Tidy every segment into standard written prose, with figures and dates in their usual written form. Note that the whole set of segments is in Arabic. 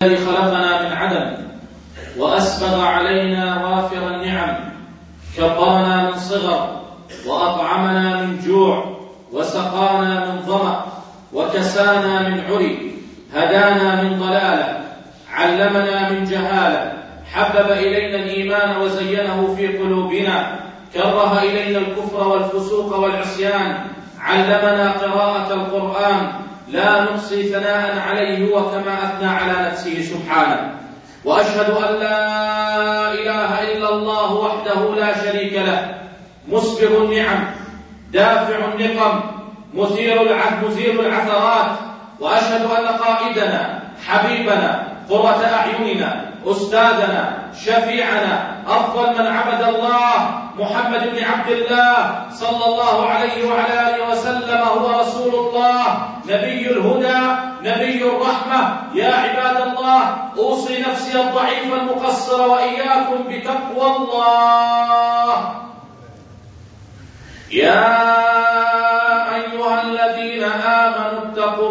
الذي خلقنا من عدم وأسبغ علينا وافر النعم، كبرنا من صغر وأطعمنا من جوع وسقانا من ظمأ وكسانا من عري، هدانا من ضلالة، علمنا من جهالة، حبب إلينا الإيمان وزينه في قلوبنا، كره إلينا الكفر والفسوق والعصيان، علمنا قراءة القرآن، لا نحصي ثناء عليه هو كما أثنى على نفسه سبحانه. وأشهد أن لا إله إلا الله وحده لا شريك له، مسبغ النعم، دافع النقم، مزيل العثرات. وأشهد أن قائدنا، حبيبنا، قرة أعيننا، أستاذنا، شفيعنا، أفضل من عبد الله، محمد بن عبد الله صلى الله عليه وعلى آله وسلم هو رسول الله، نبي الهدى، نبي الرحمة. يا عباد الله، أوصي نفسي الضعيف المقصر وإياكم بتقوى الله. يا أيها الذين آمنوا اتقوا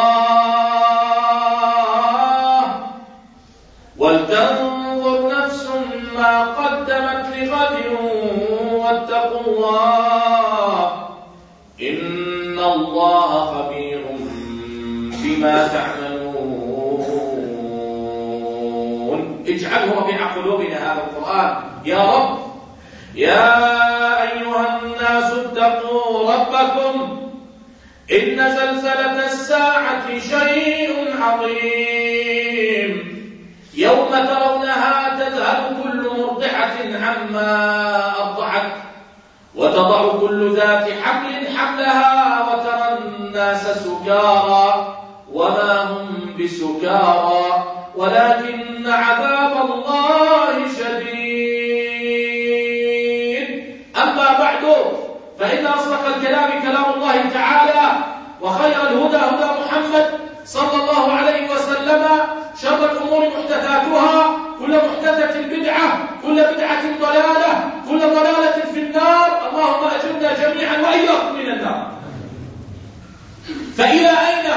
الله ولتنظر نفس ما قدمت لغد واتقوا الله إن الله خبير بما تعملون. اجعله ربيع قلوبنا هذا القرآن يا رب. يا أيها الناس اتقوا ربكم إن زلزلة الساعة شيء عظيم، يوم ترونها تذهل كل مرضعة عما أرضعت وتضع كل ذات حمل حملها وترى الناس سكارى وما هم بسكارى ولكن عذاب الله شديد. أما بعد، فإن أصدق الكلام كلام الله تعالى، وخير الهدى هدى محمد صلى الله عليه وسلم، شر الأمور محدثاتها، كل محدثة بدعة، كل بدعة ضلالة، كل ضلالة في النار. اللهم أجرنا جميعا وإياكم من النار. فإلى أين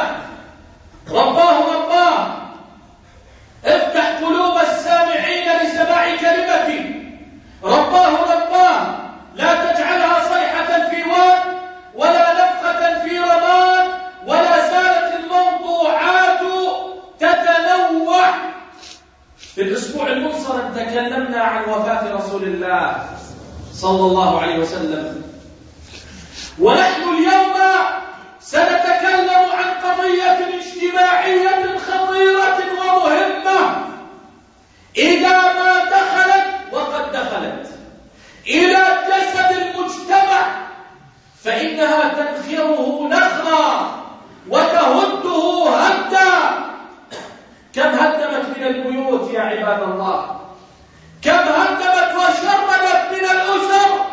رباه؟ افتح قلوب السامعين لسماع كلمتي. رباه لا تجعلها صيحة في واد ولا نفخة في رماد، ولا زالت الموضوعات تتنوع. في الأسبوع المنصرم تكلمنا عن وفاة رسول الله صلى الله عليه وسلم، ونحن اليوم سنتكلم عن قضية اجتماعية خطيرة ومهمة إذا ما دخلت وقد دخلت إلى جسد المجتمع فإنها تنخره نخرا وتهده هدا. كم هدمت من البيوت يا عباد الله، كم هدمت وشردت من الأسر.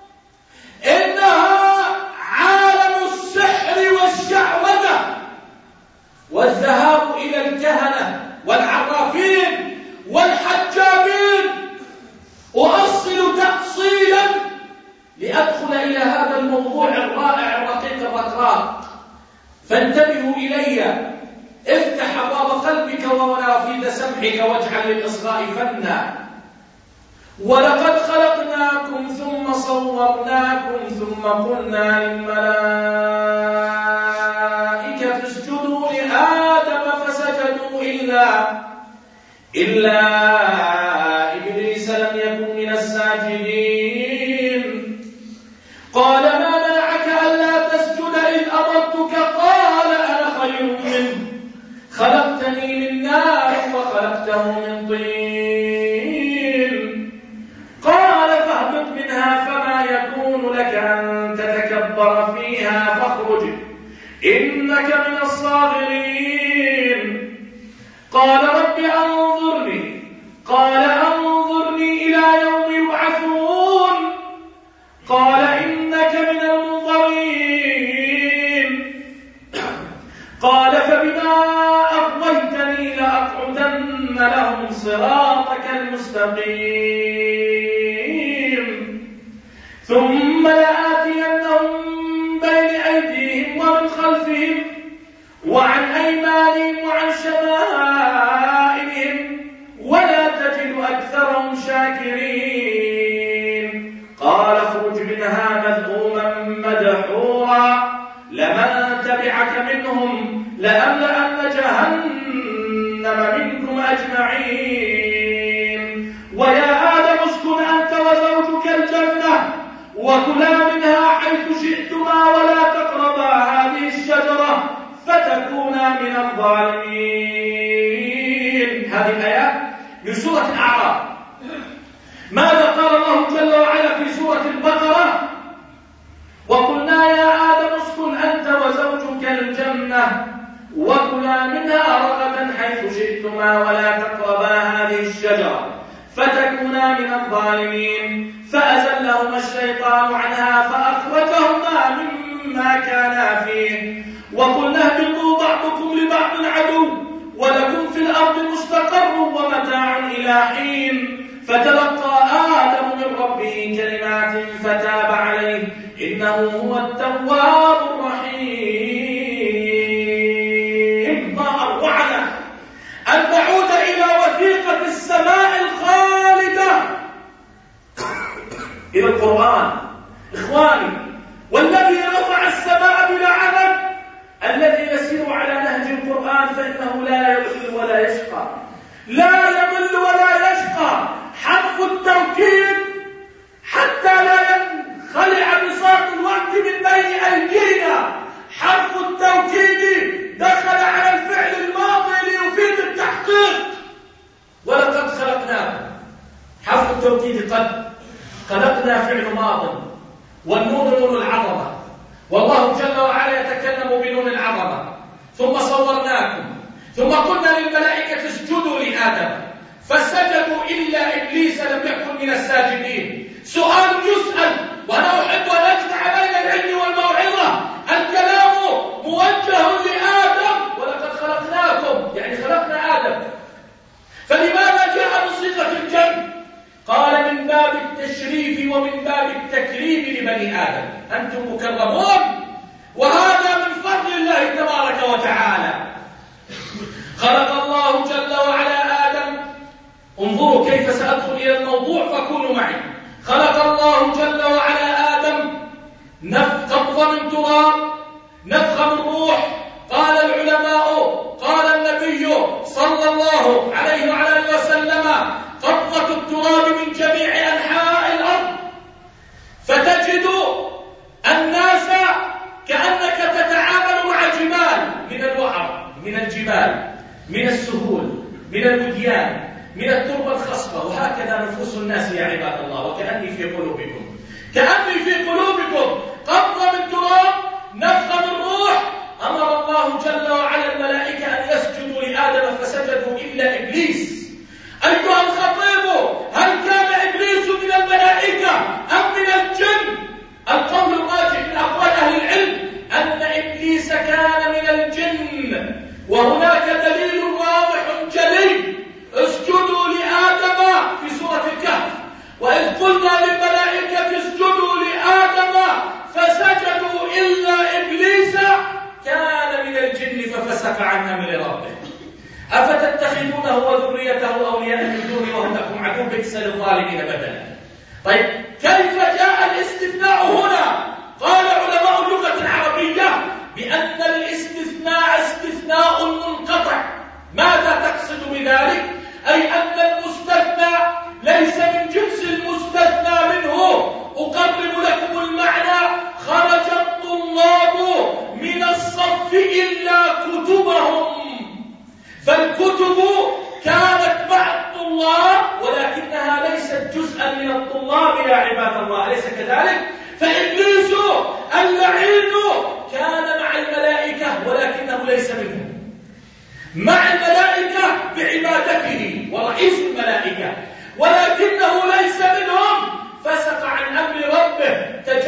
إنها عالم السحر والشعوذة والذهاب إلى الكهنة والعرافين والحجابين. أؤصل تأصيلا لأدخل إلى هذا الموضوع الرائع الرقيق الرقراق، فانتبهوا إلي. افتح أبواب قلبك ومنافذ سمعك واجعل للإصغاء فنا. ولقد خلقناكم ثم صورناكم ثم قلنا للملائكة اسجدوا لآدم فسجدوا إلا إبليس لم يكن من الساجدين. قال ما منعك ألا تسجد إذ أمرتك؟ قال أنا خير منه، خلقتني من نار وخلقته من طين. قال فاهبط منها فما يكون لك أن تتكبر فيها فاخرج إنك من الصاغرين. قال رب أنظرني. قال أنظرني إلى يوم يبعثون. قال إنك من المنظرين. قال فبما أغويتني لأقعدن لهم صراطك المستقيم ثم لآتينهم بين أيديهم ومن خلفهم وعن أيمانهم وعن شمائلهم أجمعين. ويا آدم اسكن أنت وزوجك الجنة وكلا منها حيث شئتما ولا تقربا هذه الشجرة فتكونا من الظالمين. هذه الآيات من سورة الأعراف. ماذا قال الله جل وعلا في سورة البقرة؟ وقلنا يا آدم اسكن أنت وزوجك الجنة وكلا منها رغدا حيث شئتما ولا تقربا هذه الشجرة فتكونا من الظالمين. فأزلهما الشيطان عنها فأخرجهما مما كانا فيه وقلنا اهبطوا بعضكم لبعض عدو ولكم في الأرض مستقر ومتاع إلى حين. فتلقى آدم من ربه كلمات فتاب عليه إنه هو التواب الرحيم. ما أروعنا أن نعود إلى وثيقة السماء الخالدة، إلى القرآن. إخواني، والذي رفع السماء بلا عمد الذي يسير على نهج القرآن فإنه لا يضل ولا يشقى، لا يضل ولا يشقى. حرف التوكيد حتى لا ينخلع بساط الوقت من بين أيدينا. حرف التوكيد دخل على الفعل الماضي ليفيد التحقيق. ولقد خلقناكم، حرف التوكيد قد خلقنا فعل ماض، والنون نون العظمة، والله جل وعلا يتكلم بنون العظمة. ثم صورناكم ثم قلنا للملائكة اسجدوا لآدم فسجدوا إلا إبليس لم يكن من الساجدين. سؤال يسأل، وأنا أحب أن أجمع بين العلم والموعظة. الكلام موجه لآدم، ولقد خلقناكم يعني خلقنا آدم، فلماذا جاء بصيغة الجمع؟ قال من باب التشريف ومن باب التكريم لبني آدم، أنتم مكرمون، وهذا من فضل الله تبارك وتعالى. خلق الله جل وعلا آدم. انظروا كيف سأدخل إلى الموضوع فكونوا معي. خلق الله جل وعلا آدم قبضة من تراب، نفخة من روح. قال العلماء، قال النبي صلى الله عليه وعلى آله وسلم قبضة التراب من جميع أنحاء الأرض، فتجد الناس كأنك تتعامل مع جمال من الوعر، من الجبال، من السهول، من الوديان، من التربة الخصبة. وهكذا نفوس الناس يا عباد الله. وكأني في قلوبكم، كأني في قلوبكم قبضة من تراب، نفخة من روح. أمر الله جل وعلا الملائكة أن يسجدوا لآدم فسجدوا إلا إبليس. أيها الخطيب، هل كان إبليس من الملائكة أم من الجن؟ القول الراجح من أقوال أهل العلم أن إبليس كان من الجن، وهناك دليل واضح جلي. اسجدوا لآدم في سورة الكهف، وإذ قلنا للملائكة اسجدوا لآدم فسجدوا إلا إبليس كان من الجن ففسق عن أمر ربه. أفتتخذونه وذريته أولياء من دوني وهم لكم عدو بئس للظالمين بدلا. طيب، كيف جاء الاستثناء هنا؟ قال علماء اللغة العربية بأن الاستثناء استثناء منقطع. ماذا تقصد بذلك؟ أي أن المستثنى ليس من جنس المستثنى منه. أقرب لكم المعنى: خرج الطلاب من الصف إلا كتبهم، فالكتب كانت مع الطلاب ولكنها ليست جزءا من الطلاب يا عباد الله، أليس كذلك؟ فإبليس اللعين كان مع الملائكة ولكنه ليس منهم، مع الملائكة بعبادته ورئيس الملائكة، ولكنه ليس منهم. فسق عن أمر ربه،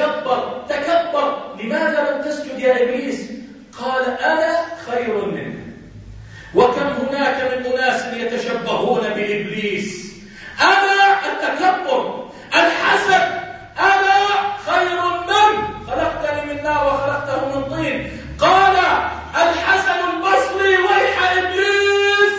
تكبر. لماذا لم تسجد يا إبليس؟ قال أنا خير منه. وكم هناك من أناس يتشبهون بإبليس. أنا التكبر، الحسد، أنا خير منه، خلقتني من نار وخلقته من طين. قال الحسن البصري ويح إبليس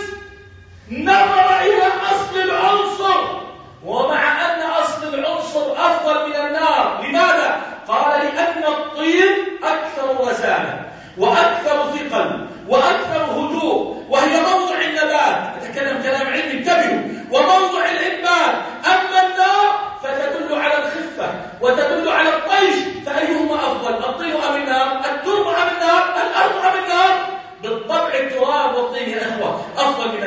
نظر إلى أصل العنصر، ومع أن أصل العنصر أفضل من النار. لماذا؟ قال لأن الطين أكثر وزانة وأكثر ثقل وأكثر هدوء، وهي موضع النبات. أتكلم كلام علمي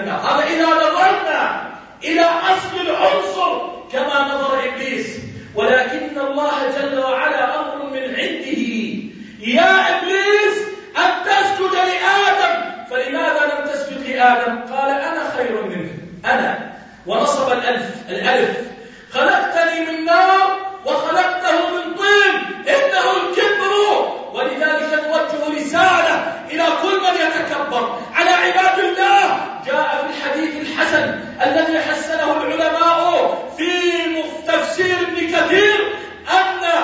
النار. هذا إذا نظرنا إلى أصل العنصر كما نظر إبليس. ولكن الله جل وعلا أمر من عنده: يا إبليس أن تسجد لآدم، فلماذا لم تسجد لآدم؟ قال: أنا خير منه. أنا، ونصب الألف، خلقتني من نار وخلقته من طين، إنه الكبر. ولذلك نوجه رسالة إلى كل من يتكبر على عباد الله. جاء في الحديث الحسن الذي حسنه العلماء في تفسير ابن كثير أن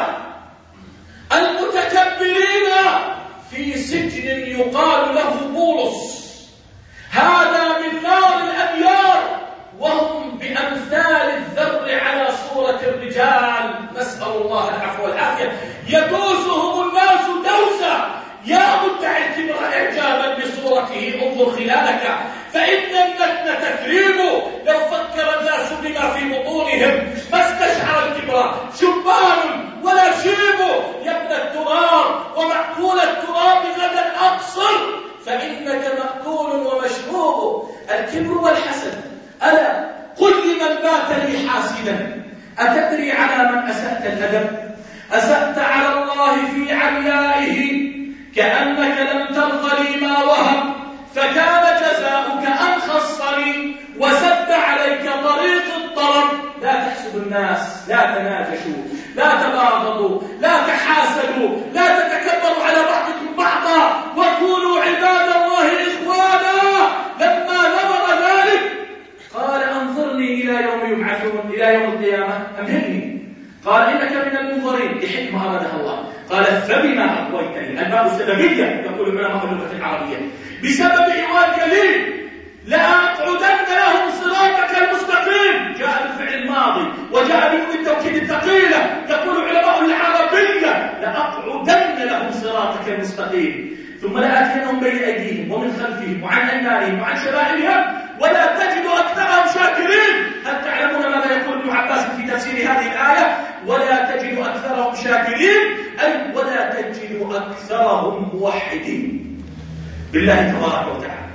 المتكبرين في سجن يقال له بولس، هذا من نار الأنيار، وهم بأمثال الذر على صورة الرجال، نسأل الله العفو والعافية، يدوسهم الناس دوسا. يا مدعي الكبر إعجابا بصورته انظر خلالك، فإن النتن تكريم. لو فكر الناس بما في بطونهم ما استشعر الكبر شبان ولا شيب. يا ابن التراب ومأكول التراب غدا أقصر، فإنك مأكول ومشروب. الكبر والحسد. ألا قل لمن بات لي حاسدا: أتدري على من أسأت الأدب؟ أسأت على الله في عليائه، كأنك لم ترض لي ما وهب، فكان جزاؤك أن خصني وسد عليك طريق الطرب. لا تحسدوا الناس، لا تناجشوا، لا تباغضوا، لا تحاسدوا، لا تتكبروا على بعضكم بعضا، وكونوا عباد الله إخوانا. لما نظر ذلك قال: أنظرني إلى يوم يبعثون، إلى يوم القيامة، أمهلني. قال: إنك من المنظرين، لحكمة أرادها الله. قال: فبما أغويتني، الباب السببية يقول العلماء اللغة العربية، بسبب إغواك لي لأقعدن لهم صراطك المستقيم. جاء بالفعل الماضي وجاء بنون التوكيد الثقيلة، يقول العلماء العربية: لأقعدن لهم صراطك المستقيم، ثم لآتينهم بين أيديهم ومن خلفهم وعن أيمانهم وعن شمائلهم، ولا تجد أكثرهم شاكرين. هل تعلمون ماذا يقول ابن عباس في تفسير هذه الآية؟ ولا تجد أكثرهم شاكرين، أي ولا تجد أكثرهم موحدين بالله تبارك وتعالى.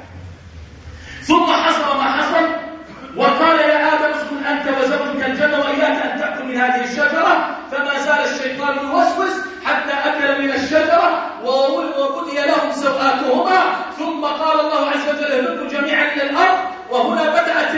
ثم حصل ما حصل وقال: يا آدم اسكن أنت وزوجك الجنة وإياك أن تأكل من هذه الشجرة. فما زال الشيطان يوسوس حتى أكل من الشجرة وبدي لهم سوآتهما. ثم قال الله عز وجل: اهبطوا جميعا إلى الأرض. وهنا بدأت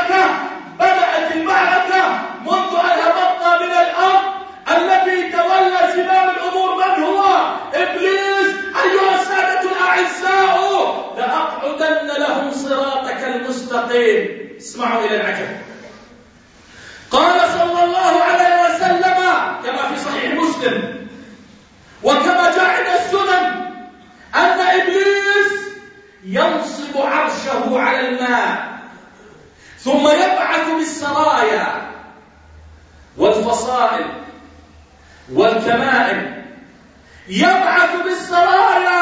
المعركة منذ أن هبطنا من الأرض. الذي تولى زمام الأمور من هو؟ إبليس. أيها السادة الأعزاء، لأقعدن لهم صراطك المستقيم. اسمعوا إلى العجب. قال صلى الله عليه وسلم كما في صحيح مسلم وكما جاء عند السنن أن إبليس ينصب عرشه على الماء، ثم يبعث بالسرايا والفصائل والكمائن، يبعث بالسرايا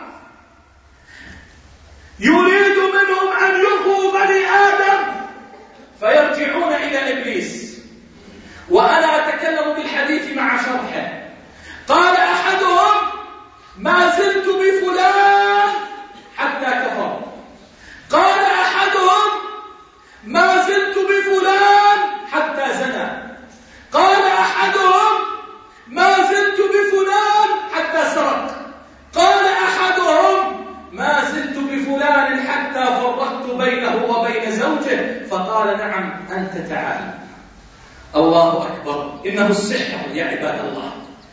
يريد منهم أن يغووا بني آدم فيرجعون إلى إبليس. وأنا أتكلم بالحديث مع شرحه. قال أحدهم: ما زلت بفلان حتى كفر. قال أحدهم: ما زلت بفلان حتى زنى. قال أحدهم: ما زلت بفلان حتى سرق. قال أحدهم: ما زلت بفلان حتى فرقت بينه وبين زوجه. فقال: نعم أنت تعالى. الله أكبر. إنه السحر يا عباد الله.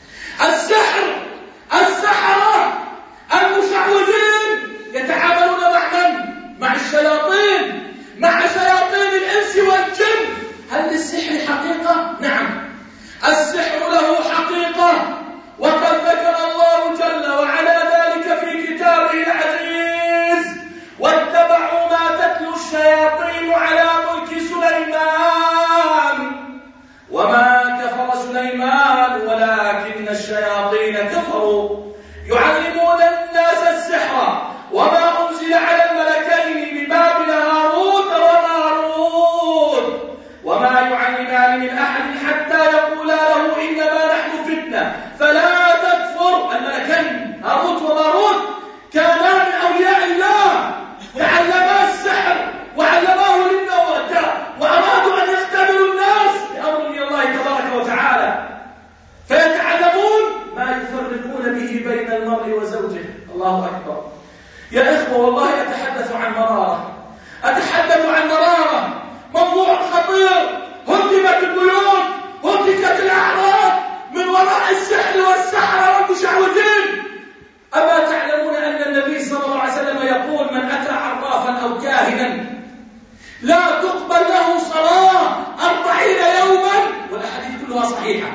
السحرة المشعوذين يتعاملون مع من؟ مع الشياطين، مع شياطين الإنس والجن. هل للسحر حقيقة؟ نعم، السحر له حقيقة، وقد ذكر الله جل وعلا ذلك في كتابه العزيز: واتبعوا ما تتلو الشياطين على ملك سليمان وما كفر سليمان ولكن الشياطين كفروا يعلمون الناس السحر وما أنزل على الملكين ببابل هاروت وماروت وما يعلمان من أحد حتى يقولا له إنما نحن فتنة فلا تكفر. الملكين هاروت وماروت كانا من أولياء الله، تعلما السحر لا تقبل له صلاة 40 يوما، والأحاديث كلها صحيحة.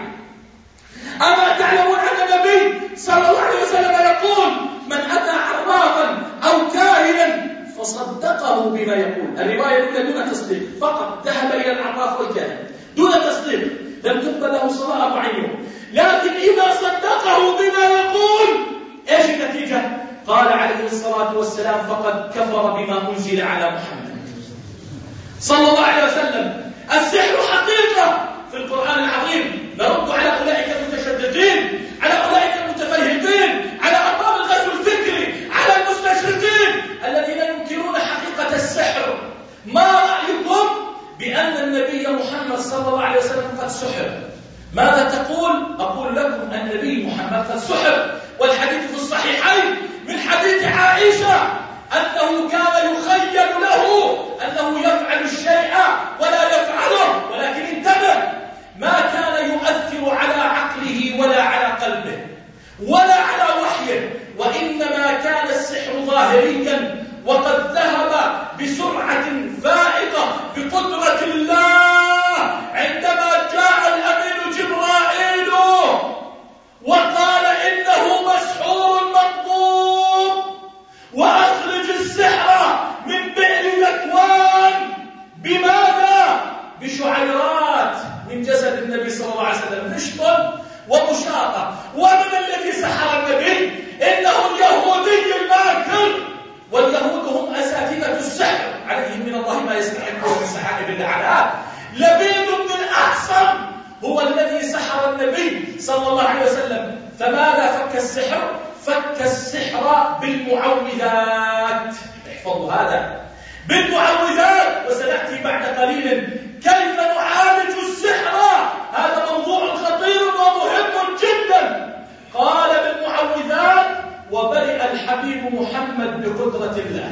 أما تعلمون أن النبي صلى الله عليه وسلم يقول: من أتى عرافا أو كاهنا فصدقه بما يقول. الرواية الأولى دون تصديق، فقط ذهب إلى العراف والكاهن دون تصديق، لم تقبل له صلاة 40 يوم. لكن إذا صدقه بما يقول، إيش النتيجة؟ قال عليه الصلاة والسلام: فقد كفر بما أنزل على محمد صلى الله عليه وسلم. السحر حقيقة في القرآن العظيم. نرد على أولئك المتشددين، على أولئك المتفلهقين، على أرباب الغزو الفكري، على المستشرقين الذين ينكرون حقيقة السحر. ما رأيكم بأن النبي محمد صلى الله عليه وسلم قد سحر؟ ماذا تقول؟ أقول لكم أن النبي محمد قد سحر، والحديث في الصحيحين من حديث عائشة أنه كان يخيل له أنه يفعل الشيء ولا يفعله، ولكن انتبه، ما كان يؤثر على عقله ولا على قلبه ولا على وحيه، وإنما كان السحر ظاهريا، وقد ذهب بسرعة فائقة بقدرة الله عندما جاء الأمين جبرائيل وقال: إنه مسحور مطلوب، وأخرج السحر من بئر ذكوان. بماذا؟ بشعيرات من جسد النبي صلى الله عليه وسلم، نشط ومشاطة. ومن الذي سحر النبي؟ إنه اليهودي الماكر، واليهود هم أساتذة السحر، عليهم من الله ما يستحقون من سحائب اللعنات. لبيد بن الأعصم هو الذي سحر النبي صلى الله عليه وسلم. فماذا فك السحر؟ فك السحر بالمعوذات. احفظوا هذا، بالمعوذات. وسنأتي بعد قليل كيف نعالج السحر، هذا موضوع خطير ومهم جدا. قال بالمعوذات، وبرئ الحبيب محمد بقدرة الله.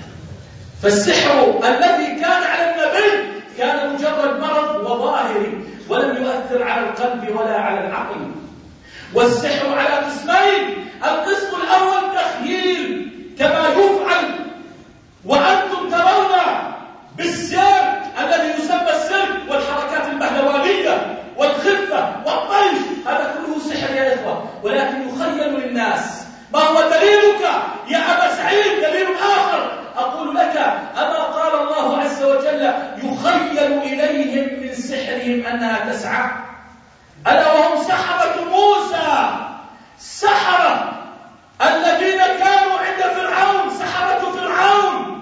فالسحر الذي كان على النبي كان مجرد مرض وظاهري، ولم يؤثر على القلب ولا على العقل. والسحر على قسمين: القسم الأول تخييل كما يفعل وأنتم ترون بالسير الذي يسمى السر، والحركات البهلوانية والخفة والطيش، هذا كله سحر يا إخوة، ولكن يخيل للناس. ما هو دليلك يا أبا سعيد؟ دليل آخر أقول لك: أما قال الله عز وجل: يخيل إليهم من سحرهم أنها تسعى؟ ألا وهم سحرة موسى، سحرة الذين كانوا عند فرعون، سحرة فرعون،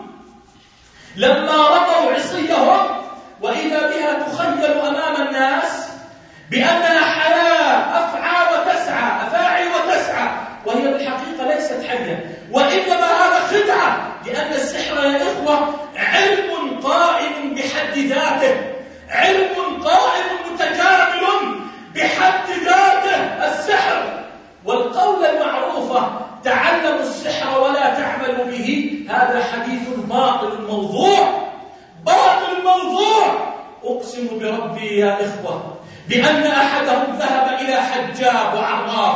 لما رموا عصيهم وإذا بها تخيل أمام الناس بأنها حياة، أفعى وتسعى، أفاعي وتسعى، وهي بالحقيقة ليست حية، وإنما هذا خدعة. لأن السحر يا إخوة علم قائم بحد ذاته، علم قائم متكامل بحد ذاته السحر. والقول المعروفة: تعلموا السحر ولا تعملوا به، هذا حديث باطل موضوع، باطل موضوع. أقسم بربي يا إخوة بأن أحدهم ذهب إلى حجاب وعراف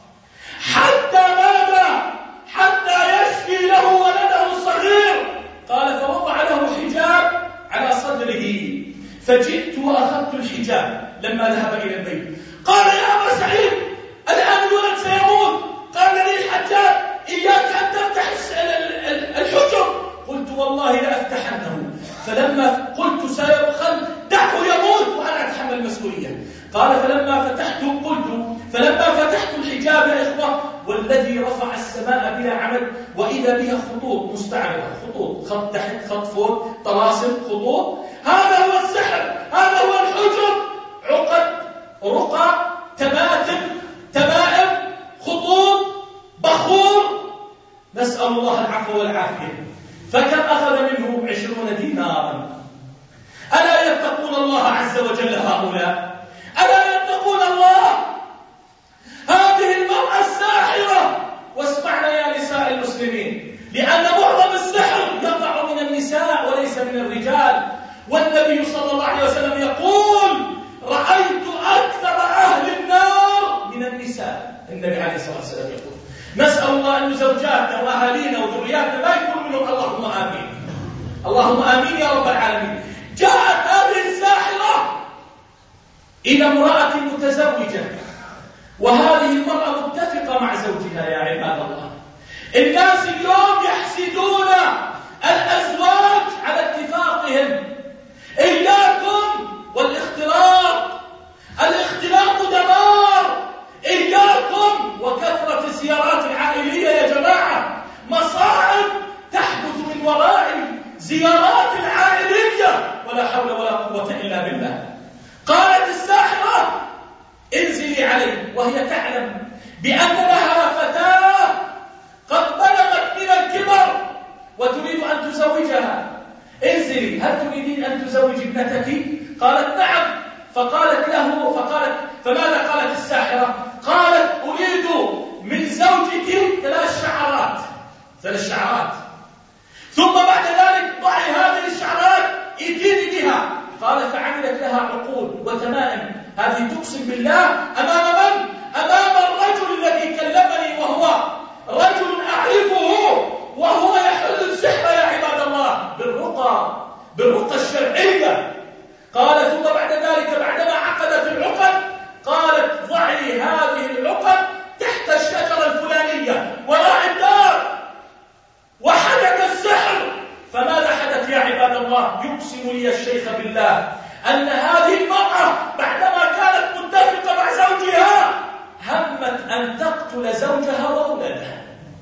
حتى ماذا؟ حتى يشفي له ولده الصغير. قال: فوضع له حجاب على صدره، فجئت وأخذت الحجاب لما ذهب إلى البيت. قال: يا أبا سعيد، الآن الولد سيموت. قال لي الحجاب: إياك أن تفتح الحجر. قلت: والله لأفتحنه. فلما قلت سيبخل، دعه يموت وأنا أتحمل المسؤولية. قال: فلما فتحت الحجاب يا إخوة، والذي رفع السماء بلا عمد، وإذا بها خطوط مستعرضة، خطوط، خط تحت، خط فوق، طلاسم، خطوط. هذا هو السحر، هذا هو الحجر، عقد، رقى، تمائم، خطوط، بخور، نسأل الله العفو والعافية. فكم أخذ منه 20 دينارا. ألا يتقون الله عز وجل هؤلاء؟ ألا يتقون الله؟ هذه المرأة الساحرة. واسمعنا يا نساء المسلمين، لأن معظم السحر يقع من النساء وليس من الرجال. والنبي صلى الله عليه وسلم يقول: رأيت أكثر أهل النار من النساء. النبي عليه الصلاة والسلام يقول. نسأل الله أن زوجاتنا وأهالينا وذرياتنا لا يكون منهم، اللهم آمين. اللهم آمين يا رب العالمين. جاءت هذه الساحرة إلى امرأة متزوجة، وهذه المرأة متفقة مع زوجها. يا عباد الله، الناس اليوم يحسدون الأزواج على اتفاقهم. إياكم والاختلاط، الاختلاط دمار. إياكم وكثرة الزيارات العائلية يا جماعة، مصائب تحدث من وراء زيارات العائلية، ولا حول ولا قوة إلا بالله. قالت الساحرة انزلي عليه، وهي تعلم بأن لها فتاة قد بلغت من الكبر وتريد أن تزوجها. انزلي، هل تريدين أن تزوجي ابنتك؟ قالت نعم. فماذا قالت الساحرة؟ قالت أريد من زوجك 3 شعرات، ثم بعد ذلك ضعي هذه الشعرات ائتيني بها. قال فعملت لها عقود وتمائم. هذه تقسم بالله أمام من؟ أمام الرجل الذي كلمني، وهو رجل أعرفه، وهو يحل السحر يا عباد الله بالرقى الشرعية. قال ثم بعد ذلك بعدما عقدت العقد قالت ضعي هذه العقد تحت الشجرة الفلانية وراء الدار، وحدث السحر. فماذا حدث يا عباد الله؟ يقسم لي الشيخ بالله أن هذه المرأة بعدما كانت متفقة مع زوجها همت أن تقتل زوجها وأولادها.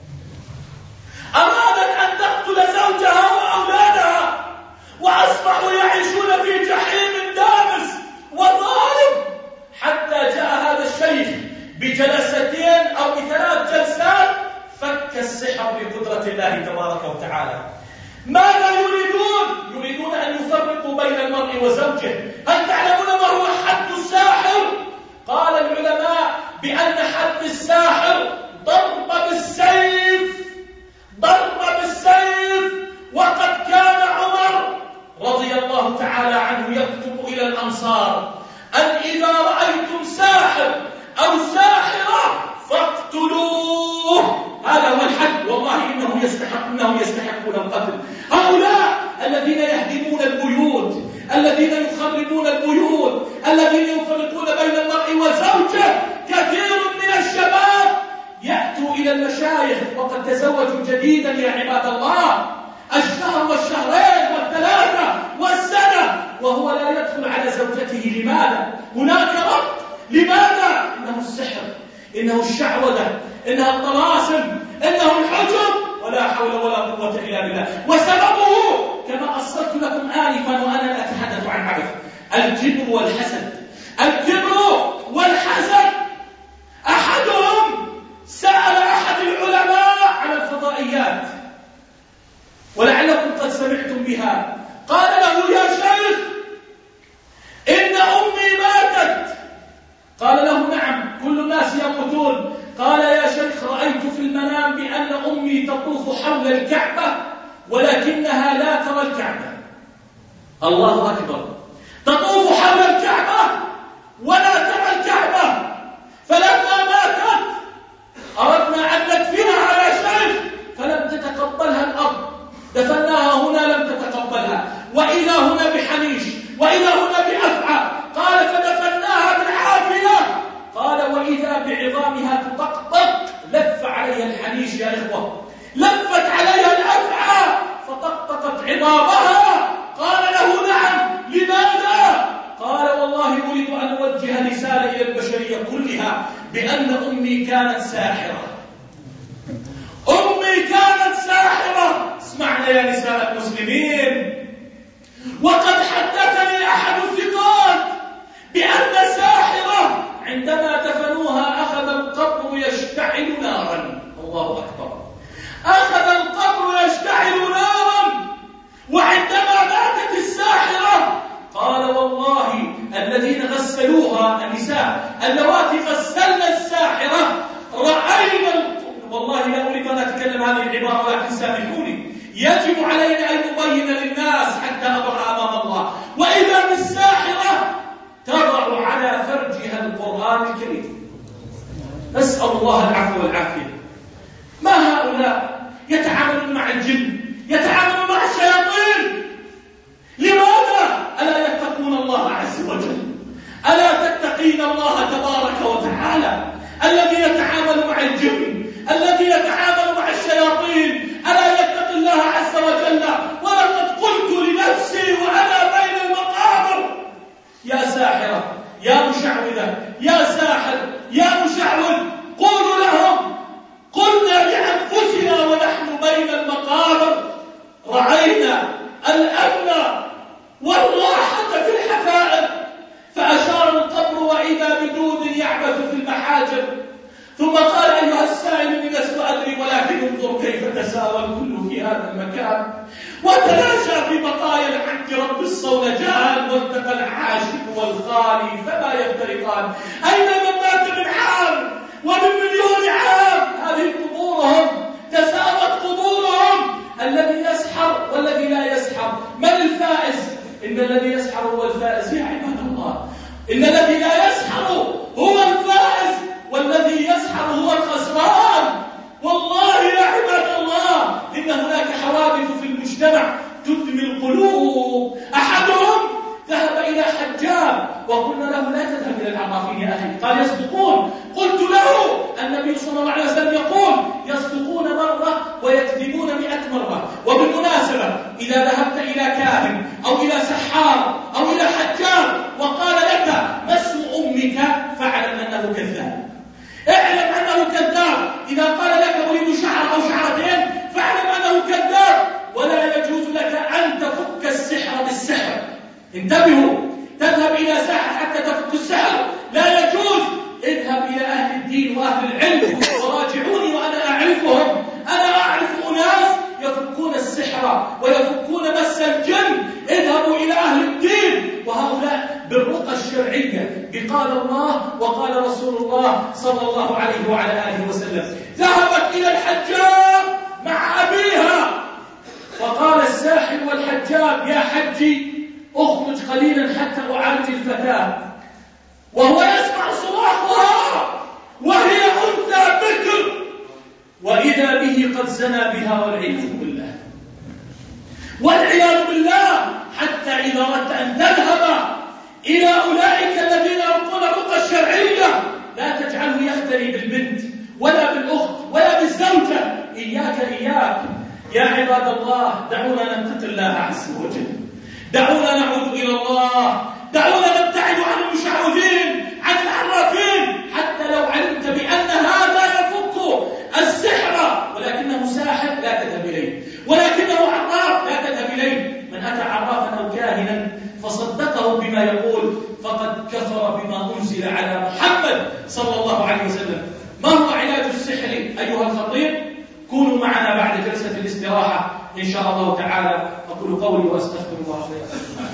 أرادت أن تقتل زوجها وأولادها، وأصبحوا يعيشون في جحيم دامس وظالم، حتى جاء هذا الشيخ بجلستين أو ب3 جلسات فك السحر بقدرة الله تبارك وتعالى. ماذا يريدون؟ يريدون أن يفرقوا بين المرء وزوجه. هل تعلمون ما هو حد الساحر؟ قال العلماء بأن حد الساحر ضرب بالسيف، وقد كان عمر رضي الله تعالى عنه يكتب إلى الأنصار أن إذا رأيتم ساحر أو ساحرة فاقتلوه. هذا هو الحد. والله إنهم يستحقون القتل. هؤلاء الذين يهدمون البيوت، الذين يخربون البيوت، الذين يفرقون بين المرء وزوجه. كثير من الشباب يأتوا إلى المشايخ وقد تزوجوا جديدا يا عباد الله، الشهر والشهرين وال3 والسنة، وهو لا يدخل على زوجته. لماذا؟ هناك ربط. لماذا؟ إنه السحر، إنه الشعوذة، إنها الطلاسم، إنه الحجب، ولا حول ولا قوة إلا بالله. وسببه كما أصلت لكم آنفا وأنا لا أتحدث عن عبث، الكبر والحسد. الكبر والحسد. أحدهم سأل أحد العلماء على الفضائيات، ولعلكم قد سمعتم بها. قال له يا شيخ إن أمي ماتت. قال له نعم، كل الناس يموتون. قال يا شيخ رأيت في المنام بأن أمي تطوف حول الكعبة ولكنها لا ترى الكعبة. الله أكبر، تطوف حول الكعبة ولا ترى الكعبة. فلما ماتت أردنا أن ندفنها يا شيخ فلم تتقبلها الأرض، دفناها هنا لم تتقبلها، وإذا هنا بحنيش وإذا هنا بأفعى. قال فدفناها بالعافية. قال وإذا بعظامها تطقطق. لف عليها الحنيش يا إخوة، لفت عليها الأفعى فطقطقت عظامها. قال له نعم، لماذا؟ قال والله أريد أن أوجه رسالة إلى البشرية كلها بأن أمي كانت ساحرة. أمي كانت ساحرة. اسمعنا يا نساء المسلمين، وقد حدثني أحد الثقات بأن ساحرة عندما دفنوها أخذ القبر يشتعل نارا. الله أكبر، أخذ القبر يشتعل نارا. وعندما ماتت الساحرة قال والله الذين غسلوها، النساء اللواتي غسلن الساحرة، رأينا، والله لا أريد أن أتكلم هذه العبارة ولكن سامحوني، يجب علينا أن نبين للناس حتى نبرأ أمام الله. وإذا بالساحرة تضع على فرجها القرآن الكريم. نسأل الله العفو والعافية. ما هؤلاء يتعاملون مع الجن، يتعاملون مع الشياطين، عز وجل. ألا تتقين الله تبارك وتعالى الذي يتعامل مع الجن، الذي يتعامل مع الشياطين؟ ألا يتقي الله عز وجل؟ ولقد قلت لنفسي وأنا بين المقابر: يا ساحرة، يا مشعوذة، يا ساحر، يا مشعوذ، قولوا لهم قلنا لأنفسنا ونحن بين المقابر: رعينا الأمن والراحة في الحفائر. فأشار القبر وإذا بدود يعبث في المحاجر، ثم قال: أيها السائل إني لست أدري ولكن انظر كيف تساوى الكل في هذا المكان، وتلاشى في بقايا العنك رب الصولجان، والتقى العاشق والخالي فما يفترقان. أين من مات من عام ومن مليون عام؟ هذه قبورهم، تساوت قبورهم. الذي يسحر والذي لا يسحر، من الفائز؟ إن الذي يسحر هو الفائز يا عباد الله. إن الذي لا يسحر هو الفائز، والذي يسحر هو الخسران. والله يا عباد الله إن هناك حوادث في المجتمع تدمي القلوب. أحدهم ذهب إلى حجام وقلنا له: لا تذهب إلى العرافين يا أخي. قال: يصدقون. قلت له: النبي صلى الله عليه وسلم يقول: يصدقون مرة ويكذبون 100 مرة. وبالمناسبة إذا ذهبت إلى كاهن أو إلى سحار أو إلى حجام وقال لك: ما اسم أمك؟ فاعلم أنه كذاب. اعلم أنه كذاب. إذا قال لك: أريد شعر أو شعرتين، فاعلم أنه كذاب. ولا يجوز لك أن تفك السحر بالسحر. انتبهوا، تذهب إلى ساحر حتى تفك السحر، لا يجوز. اذهب إلى أهل الدين وأهل العلم وراجعوني وأنا أعرفهم. أنا أعرف أناس يفكون السحر ويفكون مس الجن. اذهبوا إلى أهل الدين، وهؤلاء بالرقى الشرعية بقال الله وقال رسول الله صلى الله عليه وعلى آله وسلم. ذهبت إلى الحجام مع أبيها، فقال الساحر والحجام: يا حجي اخرج قليلا حتى أعالج الفتاة. وهو يسمع صراخها وهي أنثى بكر، وإذا به قد زنى بها والعياذ بالله. والعياذ بالله. حتى إذا أردت أن تذهب إلى أولئك الذين يرقون الرقى الشرعية، لا تجعله يختلي بالبنت ولا بالأخت ولا بالزوجة. إياك يا عباد الله. دعونا نتقي الله عز وجل، دعونا نعود إلى الله، دعونا نبتعد عن المشعوذين، عن العرافين. حتى لو علمت بأن هذا يفك السحر ولكنه ساحر لا تذهب إليه، ولكنه عراف لا تذهب إليه. من أتى عرافا أو كاهنا فصدقه بما يقول فقد كفر بما أنزل على محمد صلى الله عليه وسلم. ما هو علاج السحر أيها الخطيب؟ كونوا معنا بعد جلسة الاستراحة إن شاء الله تعالى. أقول قولي وأستغفر الله لي ولكم.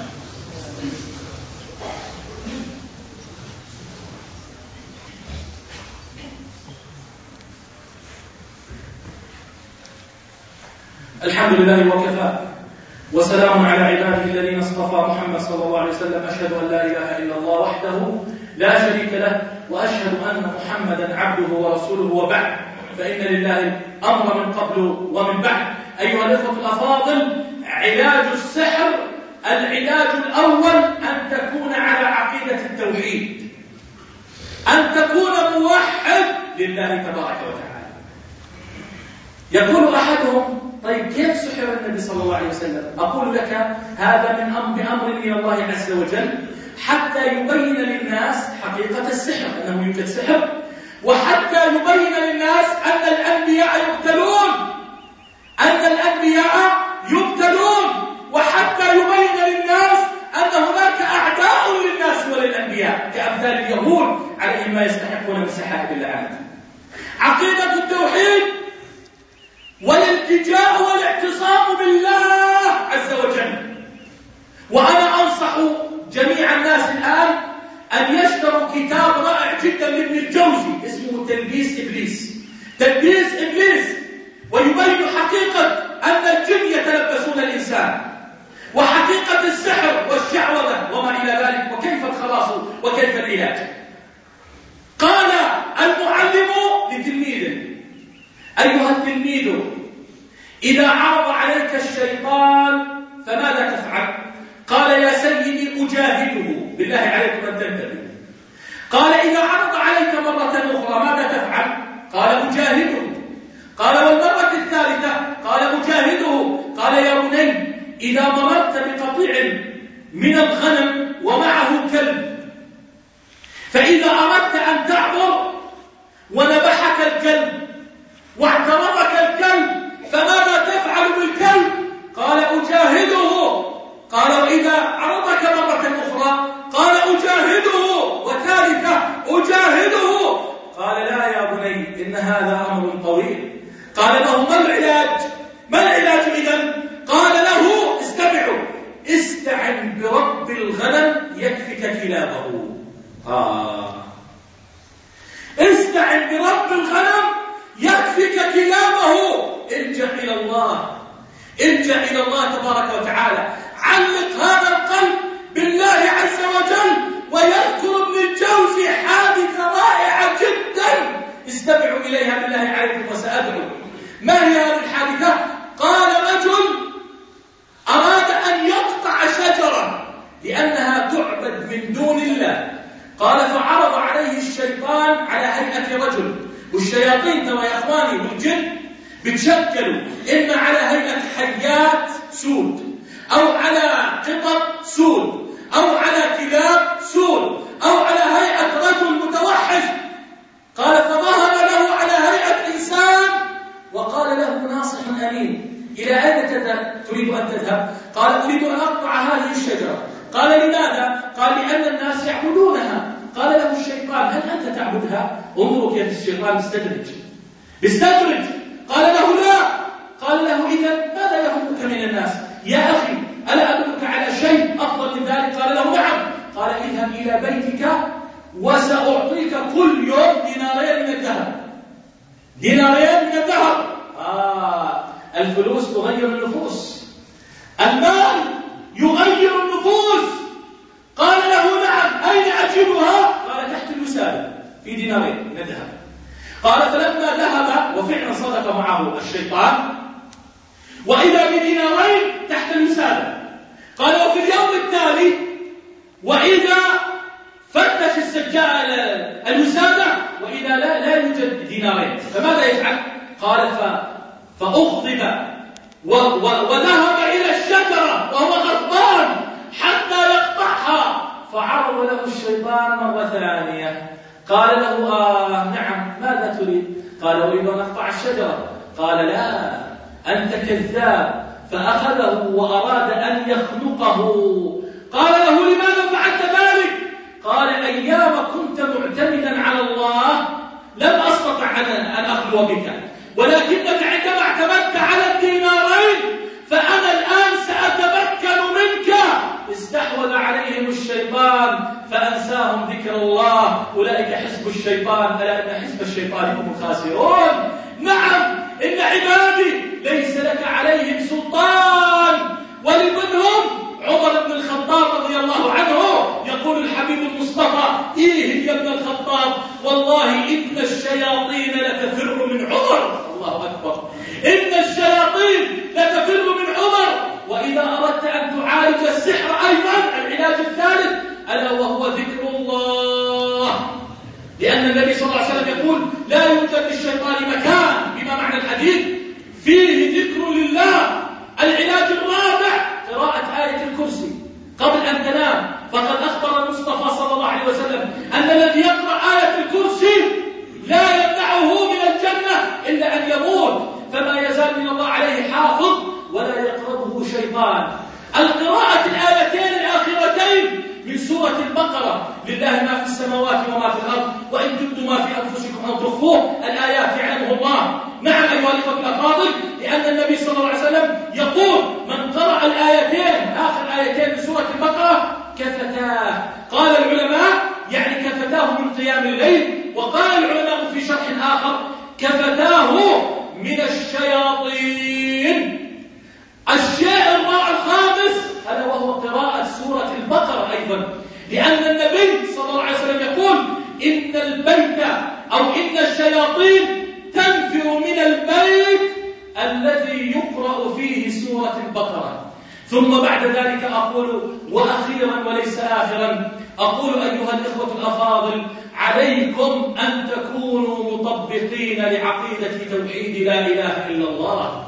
الحمد لله وكفى، وسلام على عباده الذين اصطفى. محمد صلى الله عليه وسلم. أشهد أن لا إله إلا الله وحده لا شريك له، وأشهد أن محمدا عبده ورسوله. وبعد، فإن لله أمر من قبل ومن بعد. أيها الأخوة الأفاضل، علاج السحر، العلاج الأول أن تكون على عقيدة التوحيد، أن تكون موحد لله تبارك وتعالى. يقول أحدهم: طيب كيف سحر النبي صلى الله عليه وسلم؟ أقول لك هذا بأمر من الله عز وجل حتى يبين للناس حقيقة السحر، أنه يوجد سحر، وحتى يبين للناس أن الأنبياء يبتلون، وحتى يبين للناس أن هناك أعداء للناس وللأنبياء كأمثال اليهود عليهم ما يستحقون من سحائب اللعنة. عقيدة التوحيد والالتجاء والاعتصام بالله عز وجل. وأنا أنصح جميع الناس الآن أن يشتروا كتاب رائع جدا لابن الجوزي اسمه تلبيس إبليس، ويبين حقيقة أن الجن يتلبسون الإنسان، وحقيقة السحر والشعوذة وما إلى ذلك، وكيف الخلاص وكيف العلاج. قال المعلم لتلميذه: أيها التلميذ، إذا عرض عليك الشيطان فماذا تفعل؟ قال: يا سيدي أجاهده. بالله عليكم أن تنتبهوا. قال إذا عرض عليك مرة أخرى ماذا تفعل؟ قال أجاهده. قال والمرة الثالثة؟ قال أجاهده. قال يا بني إذا مررت بقطيع من الغنم ومعه كلب، فإذا أردت أن تعبر ونبحك الكلب واعترضك الكلب فماذا تفعل بالكلب؟ قال أجاهده. قال وإذا عرضك مرة أخرى؟ قال أجاهده. وثالثة أجاهده. قال لا يا بني إن هذا أمر طويل. قال له ما العلاج؟ ما العلاج إذن؟ قال له استمعوا استعن برب الغنم يكفك كلابه. استعن برب الغنم يكفك كلابه. ارجع إلى الله، ارجع إلى الله تبارك وتعالى. علق هذا القلب بالله عز وجل. ويذكر ابن الجوزي حادثة رائعة جدا استمعوا إليها بالله عليكم وسأدعو. ما هي هذه الحادثة؟ قال رجل أراد أن يقطع شجرة لأنها تعبد من دون الله. قال فعرض عليه الشيطان على هيئة رجل، والشياطين ترى يا إخواني والجن بتشكلوا إما على هيئة حيات سود، أو على قطط سود، أو على كلاب سود، أو على هيئة رجل متوحش. قال فظهر له على هيئة إنسان وقال له ناصح أمين إلى أين تذهب؟ تريد أن تذهب؟ قال أريد أن أقطع هذه الشجرة. قال لماذا؟ قال لأن الناس يعبدونها. قال له الشيطان هل أنت تعبدها؟ انظروا كيف الشيطان بيستدرج. قال له لا. قال له إذن ماذا يهمك من الناس؟ يا أخي ألا أدلك على شيء أفضل من ذلك؟ قال له نعم. قال اذهب إلى بيتك وسأعطيك كل يوم دينارين من الذهب. دينارين من الذهب. الفلوس تغير النفوس، المال يغير النفوس. قال له نعم. أين أجيبها؟ قال تحت الوسادة في دينارين من الذهب. قال فلما ذهب وفعلا صدق معه الشيطان وإذا بدينارين تحت الوسادة. قال وفي اليوم التالي وإذا فتش السجاء الوسادة وإذا لا يوجد دينارين. فماذا يفعل؟ قال فأغضب وذهب إلى الشجرة وهو غضبان حتى يقطعها. فعرض له الشيطان مرة ثانية. قال له نعم ماذا تريد؟ قال أريد أن أقطع الشجرة. قال لا أنت كذاب. فأخذه وأراد أن يخنقه. قال له لماذا فعلت ذلك؟ قال أيام كنت معتمدا على الله لم أستطع أن أخلو بك، ولكنك عندما اعتمدت على الدينارين فأنا الآن سأتمكن منك. استحوذ عليهم الشيطان فأنساهم ذكر الله. أولئك حزب الشيطان ألا إن حزب الشيطان هم الخاسرون. نعم إن عبادي ليس لك عليهم سلطان. ولمنهم عمر بن الخطاب رضي الله عنه يقول الحبيب المصطفى إيه يا ابن الخطاب والله إن الشياطين لتفر من عمر. الله أكبر. إن الشياطين لتفر من عمر. وإذا أردت أن تعالج السحر أيضا العلاج الثالث ألا وهو ذكر الله. لأن النبي صلى الله عليه وسلم يقول لا يوجد للشيطان مكان بما معنى الحديث فيه ذكر لله. العلاج الرابع قراءة آية الكرسي قبل أن تنام. فقد أخبر المصطفى صلى الله عليه وسلم أن الذي يقرأ آية الكرسي لا يمنعه من الجنة إلا أن يموت، فما يزال من الله عليه حافظ ولا يقربه شيطان. القراءة الآيتين الآخرتين من سورة البقرة لله ما في السماوات وما في الأرض وإن تبدوا ما في أنفسكم أو تخفوه الآيات يعلمه الله. نعم أيها الإخوة الأفاضل لأن النبي صلى الله عليه وسلم يقول من قرأ الآيتين آخر آيتين من سورة البقرة كفتاه. قال العلماء يعني كفتاه من قيام الليل. وقال العلماء في شرح آخر كفتاه من الشياطين. الشيء الخامس ألا وهو قراءة سورة البقرة أيضا لأن النبي صلى الله عليه وسلم يقول إن البيت أو إن الشياطين تنفر من البيت الذي يقرأ فيه سورة البقرة. ثم بعد ذلك أقول وأخيرا وليس آخرا، أقول أيها الإخوة الأفاضل، عليكم أن تكونوا مطبقين لعقيدة توحيد لا إله إلا الله.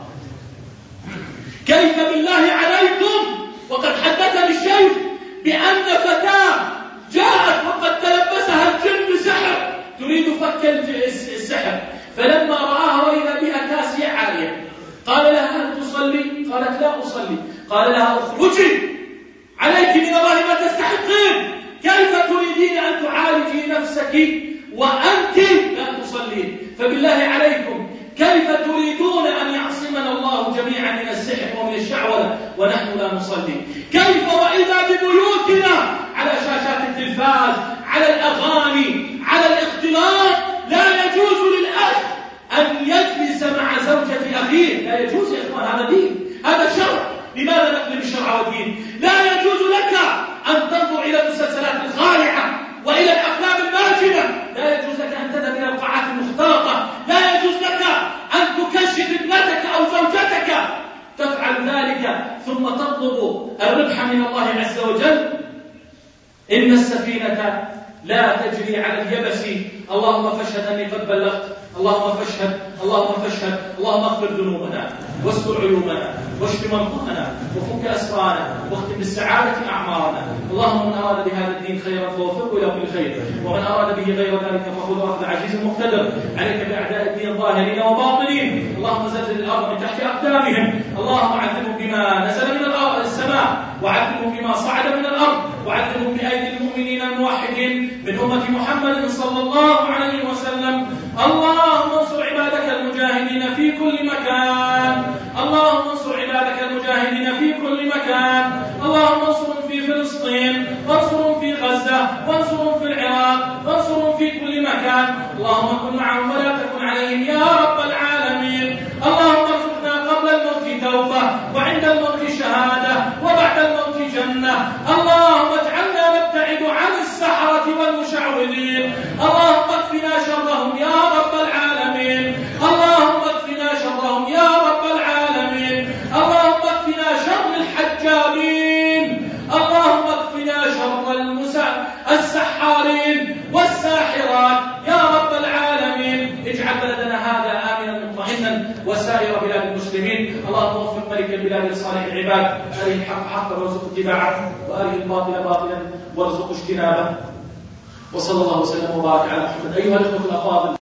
كيف بالله عليكم وقد حدثني الشيخ بأن فتاة جاءت وقد تلبسها الجن بسحر تريد فك السحر، فلما رآها وإذا بها كاسية عالية قال لها هل تصلي؟ قالت لا أصلي. قال لها اخرجي عليك من الله ما تستحقين، كيف تريدين أن تعالجي نفسك وأنت لا تصلين؟ فبالله عليكم كيف تريدون أن يعصمنا الله جميعا من السحر ومن الشعوذة ونحن لا نصلي؟ كيف وإذا ببيوتنا على شاشات التلفاز، على الأغاني، على الاختلاط؟ لا يجوز للأخ أن يجلس مع زوجة أخيه، لا يجوز يا إخوان، هذا دين، هذا شرع. لماذا نقلب الشرع والدين؟ لا يجوز لك أن تنظر إلى المسلسلات الخالعة وإلى الأفلام الماجنة، لا يجوز لك أن تذهب إلى القاعات المختلطة، لا يجوز لك أن تكشف ابنتك أو زوجتك. تفعل ذلك ثم تطلب الربح من الله عز وجل. إن السفينة لا تجري على اليبس. اللهم فاشهد أني قد بلغت، اللهم فاشهد، اللهم فاشهد، اللهم اغفر ذنوبنا واستر عيوبنا واشف مرضانا وفك أسرانا واختم بالسعادة أعمارنا. اللهم من أراد بهذا الدين خيرا فوفقه إلى كل خير، ومن أراد به غير ذلك فخذ أخذ عزيز مقتدر. عليك بأعداء الدين الظاهرين وباطنين، اللهم زلزل الأرض من تحت أقدامهم، اللهم عذبهم بما نزل من السماء وعذبهم بما صعد من الأرض، وعذبهم بأيدي المؤمنين الموحدين من أمة محمد صلى الله عليه وسلم. اللهم انصر عبادك المجاهدين في كل مكان، اللهم انصر عبادك المجاهدين في كل مكان، اللهم انصرهم في فلسطين، وانصرهم في غزة، وانصرهم في العراق، وانصرهم في كل مكان. اللهم كن معهم ولا تكن عليهم يا رب العالمين. اللهم ارزقنا قبل الموت توبة، وعند الموت شهادة، وبعد الموت جنة. اللهم اجعلنا نبتعد عن السحرة والمشعوذين. اللهم اكفنا شرهم يا رب العالمين. اللهم اكفنا شرهم يا رب العالمين. اللهم اكفنا شر الحجامين. اللهم اكفنا شر السحارين والساحرات يا رب العالمين. اجعل بلدنا هذا آمنا مطمئنا وسائر بلاد المسلمين. اللهم وفق ملك البلاد لصالح العباد، أريه الحق حقا وارزق اتباعه، وأريه الباطل باطلا وارزق اجتنابه. وصلى الله وسلم وبارك على محمد. أيها الأخوة الأفاضل.